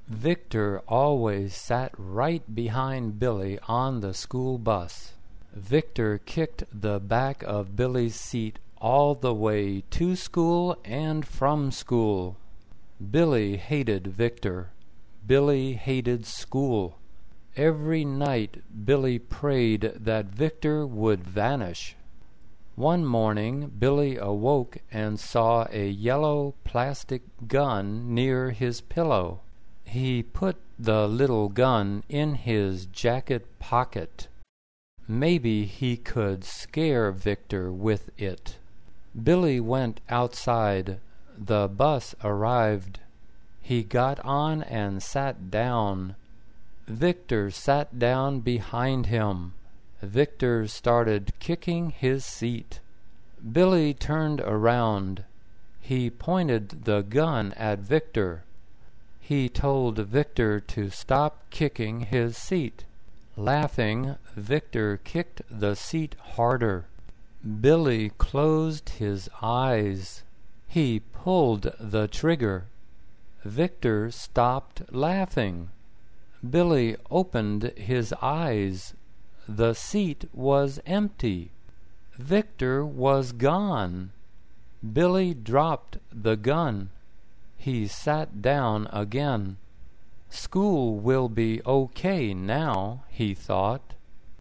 Victor always sat right behind Billy on the school bus. Victor kicked the back of Billy's seat all the way to school and from school. Billy hated Victor. Billy hated school. Every night Billy prayed that Victor would vanish. One morning Billy awoke and saw a yellow plastic gun near his pillow. He put the little gun in his jacket pocket. Maybe he could scare Victor with it. Billy went outside. The bus arrived. He got on and sat down. Victor sat down behind him. Victor started kicking his seat. Billy turned around. He pointed the gun at Victor. He told Victor to stop kicking his seat. Laughing, Victor kicked the seat harder. Billy closed his eyes. He pulled the trigger. Victor stopped laughing. Billy opened his eyes. The seat was empty. Victor was gone. Billy dropped the gun. He sat down again. School will be okay now, he thought.